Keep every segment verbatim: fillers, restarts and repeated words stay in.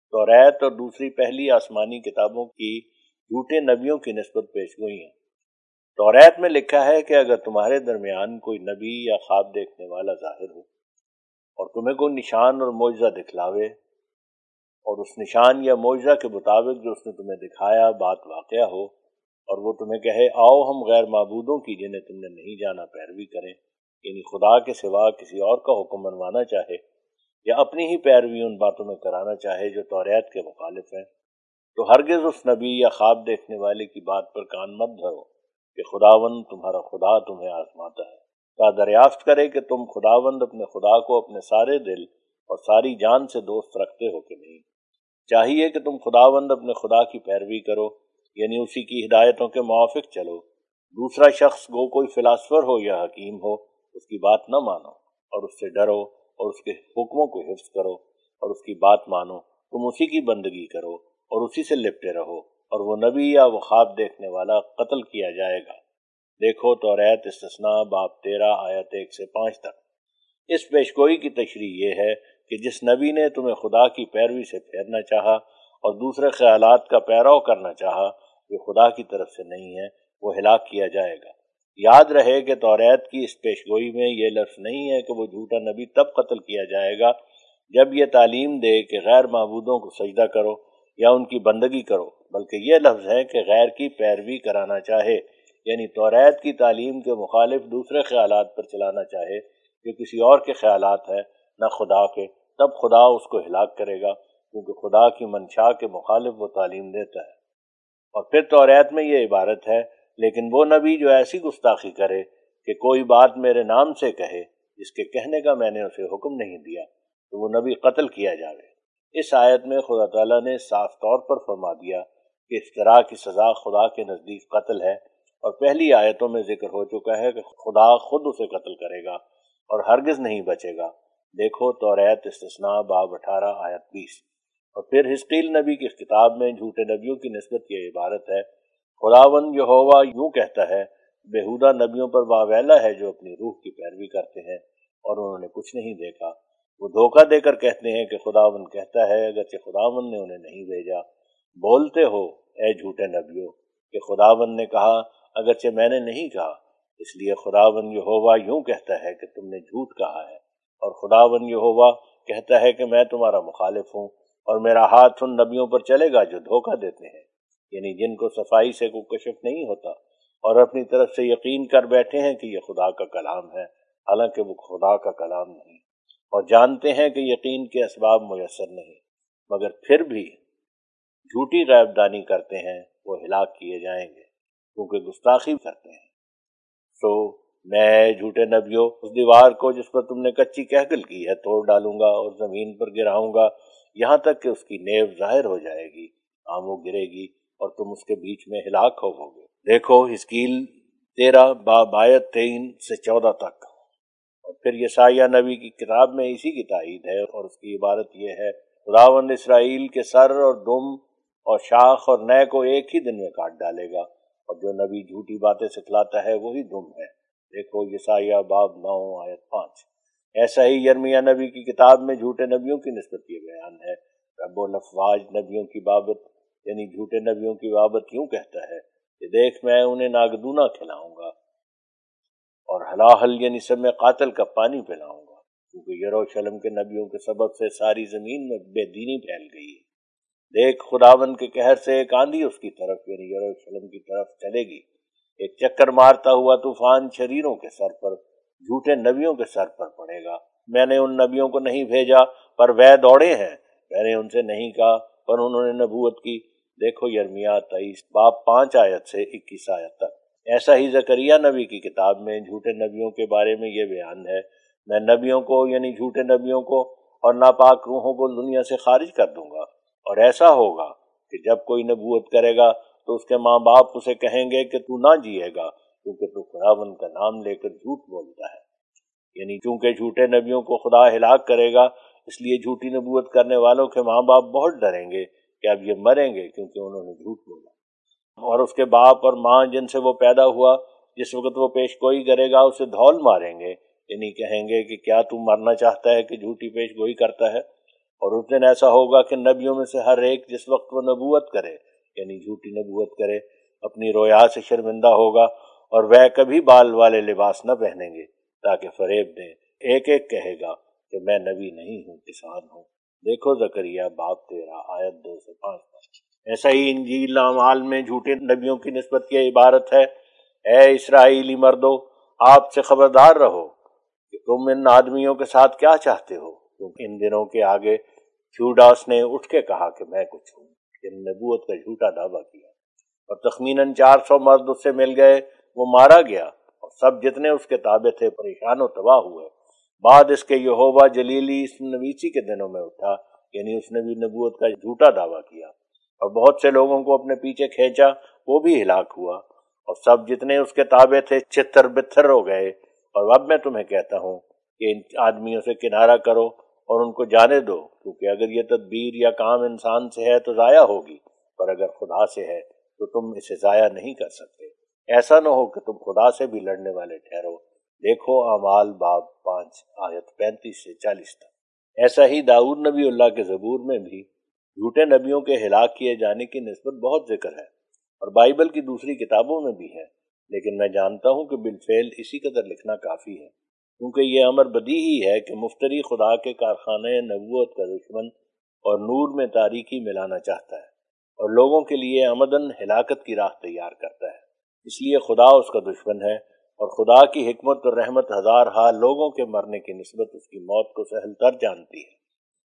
توریت اور دوسری پہلی آسمانی کتابوں کی جھوٹے نبیوں کی نسبت پیشگوئی ہیں۔ توریت میں لکھا ہے کہ اگر تمہارے درمیان کوئی نبی یا خواب دیکھنے والا ظاہر ہو اور تمہیں کوئی نشان اور معجزہ دکھلاوے، اور اس نشان یا معجزہ کے مطابق جو اس نے تمہیں دکھایا بات واقعہ ہو، اور وہ تمہیں کہے آؤ ہم غیر معبودوں کی جنہیں تم نے نہیں جانا پیروی کریں، یعنی خدا کے سوا کسی اور کا حکم منوانا چاہے یا اپنی ہی پیروی ان باتوں میں کرانا چاہے جو توریت کے مخالف ہیں، تو ہرگز اس نبی یا خواب دیکھنے والے کی بات پر کان مت دھرو کہ خداوند تمہارا خدا تمہیں آزماتا ہے، تا دریافت کرے کہ تم خداوند اپنے خدا کو اپنے سارے دل اور ساری جان سے دوست رکھتے ہو کہ نہیں۔ چاہیے کہ تم خداوند اپنے خدا کی پیروی کرو، یعنی اسی کی ہدایتوں کے موافق چلو۔ دوسرا شخص گو کوئی فلاسفر ہو یا حکیم ہو، اس کی بات نہ مانو اور اس سے ڈرو اور اس کے حکموں کو حفظ کرو اور اس کی بات مانو۔ تم اسی کی بندگی کرو اور اسی سے لپٹے رہو، اور وہ نبی یا وہ خواب دیکھنے والا قتل کیا جائے گا۔ دیکھو توریت استثناء باب تیرہ آیت ایک سے پانچ تک۔ اس پیشگوئی کی تشریح یہ ہے کہ جس نبی نے تمہیں خدا کی پیروی سے پھیرنا چاہا اور دوسرے خیالات کا پیرو کرنا چاہا جو خدا کی طرف سے نہیں ہے، وہ ہلاک کیا جائے گا۔ یاد رہے کہ توریت کی اس پیشگوئی میں یہ لفظ نہیں ہے کہ وہ جھوٹا نبی تب قتل کیا جائے گا جب یہ تعلیم دے کہ غیر معبودوں کو سجدہ کرو یا ان کی بندگی کرو، بلکہ یہ لفظ ہے کہ غیر کی پیروی کرانا چاہے، یعنی توریت کی تعلیم کے مخالف دوسرے خیالات پر چلانا چاہے جو کسی اور کے خیالات ہے نہ خدا کے، تب خدا اس کو ہلاک کرے گا، کیونکہ خدا کی منشا کے مخالف وہ تعلیم دیتا ہے۔ اور پھر توریت میں یہ عبارت ہے، لیکن وہ نبی جو ایسی گستاخی کرے کہ کوئی بات میرے نام سے کہے جس کے کہنے کا میں نے اسے حکم نہیں دیا، تو وہ نبی قتل کیا جاوے۔ اس آیت میں خدا تعالیٰ نے صاف طور پر فرما دیا کہ افتراء کی سزا خدا کے نزدیک قتل ہے، اور پہلی آیتوں میں ذکر ہو چکا ہے کہ خدا خود اسے قتل کرے گا اور ہرگز نہیں بچے گا۔ دیکھو توریت استثناء باب اٹھارہ آیت بیس۔ اور پھر حزقیل نبی کی کتاب میں جھوٹے نبیوں کی نسبت یہ عبارت ہے، خداوند یہوہ یوں کہتا ہے، بےہودہ نبیوں پر واویلا ہے جو اپنی روح کی پیروی کرتے ہیں اور انہوں نے کچھ نہیں دیکھا۔ وہ دھوکہ دے کر کہتے ہیں کہ خداوند کہتا ہے، اگرچہ خداوند نے انہیں نہیں بھیجا۔ بولتے ہو اے جھوٹے نبیوں کہ خداوند نے کہا، اگرچہ میں نے نہیں کہا، اس لیے خداوند یہوہ یوں کہتا ہے کہ تم نے جھوٹ کہا ہے، اور خداوند یہوہ کہتا ہے کہ میں تمہارا مخالف ہوں، اور میرا ہاتھ ان نبیوں پر چلے گا جو دھوکہ دیتے ہیں، یعنی جن کو صفائی سے کوئی کشف نہیں ہوتا اور اپنی طرف سے یقین کر بیٹھے ہیں کہ یہ خدا کا کلام ہے، حالانکہ وہ خدا کا کلام نہیں، اور جانتے ہیں کہ یقین کے اسباب میسر نہیں، مگر پھر بھی جھوٹی غیب دانی کرتے ہیں، وہ ہلاک کیے جائیں گے کیونکہ گستاخی کرتے ہیں۔ سو میں جھوٹے نبیوں اس دیوار کو جس پر تم نے کچی کہکل کی ہے توڑ ڈالوں گا اور زمین پر گراؤں گا، یہاں تک کہ اس کی نیو ظاہر ہو جائے گی، ہاں وہ گرے گی اور تم اس کے بیچ میں ہلاک ہوو گے۔ دیکھو حزقیل تیرہ باب آیت تین سے چودہ تک۔ اور پھر یسایہ نبی کی کتاب میں اسی کی تائید ہے، اور اس کی عبارت یہ ہے، خداوند اسرائیل کے سر اور دم اور شاخ اور نئے کو ایک ہی دن میں کاٹ ڈالے گا، اور جو نبی جھوٹی باتیں سکھلاتا ہے وہی دم ہے۔ دیکھو یسایہ باب نو آیت پانچ۔ ایسا ہی یرمیہ نبی کی کتاب میں جھوٹے نبیوں کی نسبت یہ بیان ہے، رب الافواج نبیوں کی بابت یعنی جھوٹے نبیوں کی بابت یوں کہتا ہے کہ دیکھ میں انہیں ناگدونا کھلاؤں گا اور ہلاہل یعنی سب میں قاتل کا پانی پلاؤں گا، کیونکہ یروشلم کے نبیوں کے سبب سے ساری زمین میں بے دینی پھیل گئی ہے۔ دیکھ خداوند کے قہر سے ایک آندھی اس کی طرف یعنی یروشلم کی طرف چلے گی، ایک چکر مارتا ہوا طوفان شریروں کے سر پر، جھوٹے نبیوں کے سر پر پڑے گا۔ میں نے ان نبیوں کو نہیں بھیجا پر وہ دوڑے ہیں، میں نے ان سے نہیں کہا پر انہوں نے نبوت کی۔ دیکھو یرمیہ تیئیس باب پانچ آیت سے اکیس آیت تک۔ ایسا ہی زکریہ نبی کی کتاب میں جھوٹے نبیوں کے بارے میں یہ بیان ہے، میں نبیوں کو یعنی جھوٹے نبیوں کو اور ناپاک روحوں کو دنیا سے خارج کر دوں گا، اور ایسا ہوگا کہ جب کوئی نبوت کرے گا تو اس کے ماں باپ اسے کہیں گے کہ تو نہ جیے گا کیونکہ تو خداوند کا نام لے کر جھوٹ بولتا ہے۔ یعنی چونکہ جھوٹے نبیوں کو خدا ہلاک کرے گا، اس لیے جھوٹی نبوت کرنے والوں کے ماں باپ بہت ڈریں گے کہ اب یہ مریں گے کیونکہ انہوں نے جھوٹ بولا، اور اس کے باپ اور ماں جن سے وہ پیدا ہوا جس وقت وہ پیش گوئی کرے گا اسے دھول ماریں گے، یعنی کہیں گے کہ کیا تو مرنا چاہتا ہے کہ جھوٹی پیش گوئی کرتا ہے، اور اس دن ایسا ہوگا کہ نبیوں میں سے ہر ایک جس وقت وہ نبوت کرے یعنی جھوٹی نبوت کرے اپنی رویا سے شرمندہ ہوگا، اور وہ کبھی بال والے لباس نہ پہنیں گے تاکہ فریب دیں۔ ایک ایک کہے گا کہ میں نبی نہیں ہوں، کسان ہوں۔ دیکھو زکریا باب تیرہ آیت دو سے پانچ تک۔ ایسا ہی انجیل اعمال میں جھوٹے نبیوں کی نسبت کی عبارت ہے، اے اسرائیلی مردو، آپ سے خبردار رہو کہ تم ان آدمیوں کے ساتھ کیا چاہتے ہو، کیونکہ ان دنوں کے آگے تھیوڈاس نے اٹھ کے کہا کہ میں کچھ ہوں، ان نبوت کا جھوٹا دعویٰ کیا، اور تخمیناً چار سو مرد اس سے مل گئے، وہ مارا گیا، اور سب جتنے اس کے تابع تھے پریشان و تباہ ہوئے۔ بعد اس کے یہوہ جلیلی اس نویسی کے دنوں میں اٹھا، یعنی اس نے بھی نبوت کا جھوٹا دعویٰ کیا اور بہت سے لوگوں کو اپنے پیچھے کھینچا، وہ بھی ہلاک ہوا، اور سب جتنے اس کے تابع تھے چھتر بتھر ہو گئے۔ اور اب میں تمہیں کہتا ہوں کہ ان آدمیوں سے کنارہ کرو اور ان کو جانے دو، کیونکہ اگر یہ تدبیر یا کام انسان سے ہے تو ضائع ہوگی، پر اگر خدا سے ہے تو تم اسے ضائع نہیں کر سکتے۔ ایسا نہ ہو کہ تم خدا سے بھی لڑنے والے ٹھہرو۔ دیکھو اعمال باب پانچ آیت پینتیس سے چالیس تک۔ ایسا ہی داؤد نبی اللہ کے زبور میں بھی جھوٹے نبیوں کے ہلاک کیے جانے کی نسبت بہت ذکر ہے، اور بائبل کی دوسری کتابوں میں بھی ہے، لیکن میں جانتا ہوں کہ بالفعل اسی قدر لکھنا کافی ہے، کیونکہ یہ امر بدیہی ہے کہ مفتری خدا کے کارخانے نبوت کا دشمن اور نور میں تاریکی ملانا چاہتا ہے، اور لوگوں کے لیے عمدن ہلاکت کی راہ تیار کرتا ہے۔ اس لیے خدا اس کا دشمن ہے، اور خدا کی حکمت اور رحمت ہزار ہا لوگوں کے مرنے کی نسبت اس کی موت کو سہل تر جانتی ہے۔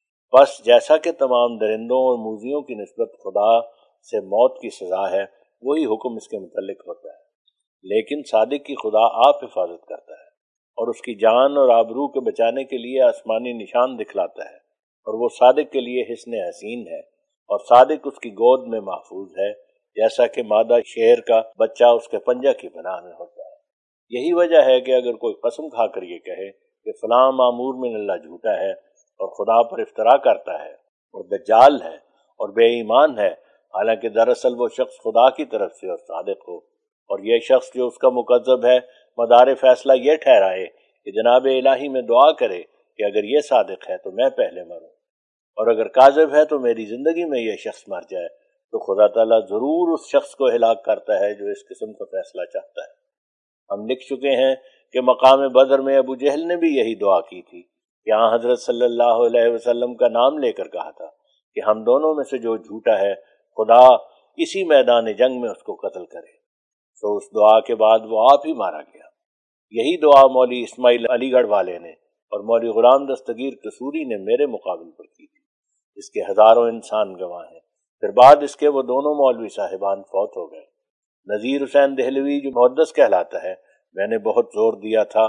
بس جیسا کہ تمام درندوں اور موذیوں کی نسبت خدا سے موت کی سزا ہے، وہی حکم اس کے متعلق ہوتا ہے، لیکن صادق کی خدا آپ حفاظت کرتا ہے، اور اس کی جان اور آبرو کے بچانے کے لیے آسمانی نشان دکھلاتا ہے، اور وہ صادق کے لیے حسن حسین ہے، اور صادق اس کی گود میں محفوظ ہے، جیسا کہ مادہ شیر کا بچہ اس کے پنجہ کی پناہ میں ہوتا ہے۔ یہی وجہ ہے کہ اگر کوئی قسم کھا کر یہ کہے کہ فلاں مامور من اللہ جھوٹا ہے اور خدا پر افترا کرتا ہے اور دجال ہے اور بے ایمان ہے، حالانکہ دراصل وہ شخص خدا کی طرف سے اور صادق ہو، اور یہ شخص جو اس کا مکذب ہے مدار فیصلہ یہ ٹھہرائے کہ جناب الہی میں دعا کرے کہ اگر یہ صادق ہے تو میں پہلے مروں، اور اگر کاذب ہے تو میری زندگی میں یہ شخص مر جائے، تو خدا تعالیٰ ضرور اس شخص کو ہلاک کرتا ہے جو اس قسم کا فیصلہ چاہتا ہے۔ ہم لکھ چکے ہیں کہ مقام بدر میں ابو جہل نے بھی یہی دعا کی تھی کہ ہاں حضرت صلی اللہ علیہ وسلم کا نام لے کر کہا تھا کہ ہم دونوں میں سے جو جھوٹا ہے خدا اسی میدان جنگ میں اس کو قتل کرے۔ تو اس دعا کے بعد وہ آپ ہی مارا گیا۔ یہی دعا مولوی اسماعیل علی گڑھ والے نے اور مولوی غلام دستگیر قصوری نے میرے مقابل پر کی تھی، اس کے ہزاروں انسان گواہ ہیں۔ پھر بعد اس کے وہ دونوں مولوی صاحبان فوت ہو گئے۔ نذیر حسین دہلوی جو محدث کہلاتا ہے، میں نے بہت زور دیا تھا۔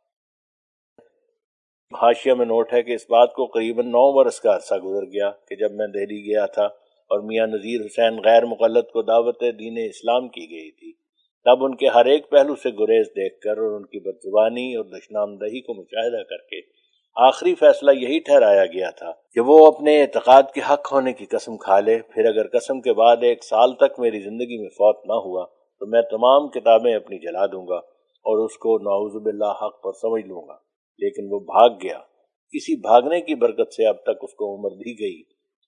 حاشیہ میں نوٹ ہے کہ اس بات کو قریباً نو برس کا عرصہ گزر گیا کہ جب میں دہلی گیا تھا اور میاں نذیر حسین غیر مقلد کو دعوت دین اسلام کی گئی تھی، تب ان کے ہر ایک پہلو سے گریز دیکھ کر اور ان کی بدزبانی اور دشنامدہی کو مشاہدہ کر کے آخری فیصلہ یہی ٹھہرایا گیا تھا کہ وہ اپنے اعتقاد کے حق ہونے کی قسم کھا لے، پھر اگر قسم کے بعد ایک سال تک میری زندگی میں فوت نہ ہوا تو میں تمام کتابیں اپنی جلا دوں گا اور اس کو نعوذ باللہ حق پر سمجھ لوں گا۔ لیکن وہ بھاگ گیا۔ اسی بھاگنے کی برکت سے اب تک اس کو عمر دی گئی۔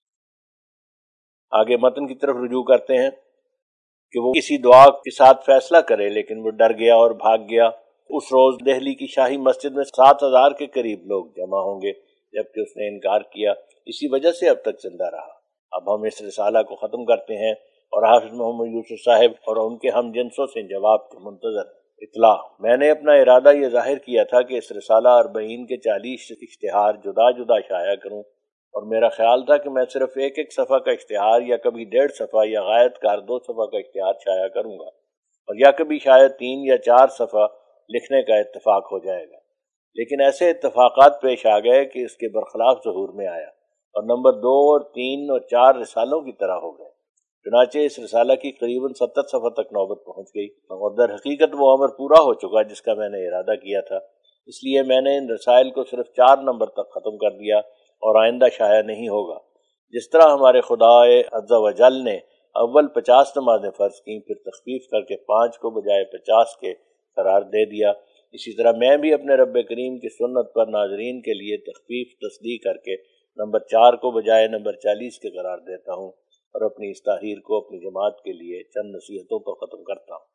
آگے متن کی طرف رجوع کرتے ہیں کہ وہ کسی دعا کے ساتھ فیصلہ کرے، لیکن وہ ڈر گیا اور بھاگ گیا۔ اس روز دہلی کی شاہی مسجد میں سات ہزار کے قریب لوگ جمع ہوں گے، جبکہ اس نے انکار کیا، اسی وجہ سے اب تک زندہ رہا۔ اب ہم اس رسالہ کو ختم کرتے ہیں اور حافظ محمد یوسف صاحب اور ان کے ہم جنسوں سے جواب کے منتظر اطلاع۔ میں نے اپنا ارادہ یہ ظاہر کیا تھا کہ اس رسالہ اربعین کے چالیس اشتہار جدا جدا شائع کروں، اور میرا خیال تھا کہ میں صرف ایک ایک صفحہ کا اشتہار یا کبھی ڈیڑھ صفحہ یا غایت کار دو صفحہ کا اشتہار شائع کروں گا، اور یا کبھی شاید تین یا چار صفحہ لکھنے کا اتفاق ہو جائے گا۔ لیکن ایسے اتفاقات پیش آ گئے کہ اس کے برخلاف ظہور میں آیا، اور نمبر دو اور تین اور چار رسالوں کی طرح ہو گئے۔ چنانچہ اس رسالہ کی قریباً ستر صفحہ تک نوبت پہنچ گئی، اور در حقیقت وہ امر پورا ہو چکا جس کا میں نے ارادہ کیا تھا۔ اس لیے میں نے ان رسائل کو صرف چار نمبر تک ختم کر دیا اور آئندہ شائع نہیں ہوگا۔ جس طرح ہمارے خدا عز و جل نے اول پچاس نمازیں فرض کیں، پھر تخفیف کر کے پانچ کو بجائے پچاس کے قرار دے دیا، اسی طرح میں بھی اپنے رب کریم کی سنت پر ناظرین کے لیے تخفیف تصدیق کر کے نمبر چار کو بجائے نمبر چالیس کے قرار دیتا ہوں اور اپنی اس تحریر کو اپنی جماعت کے لیے چند نصیحتوں پر ختم کرتا ہوں۔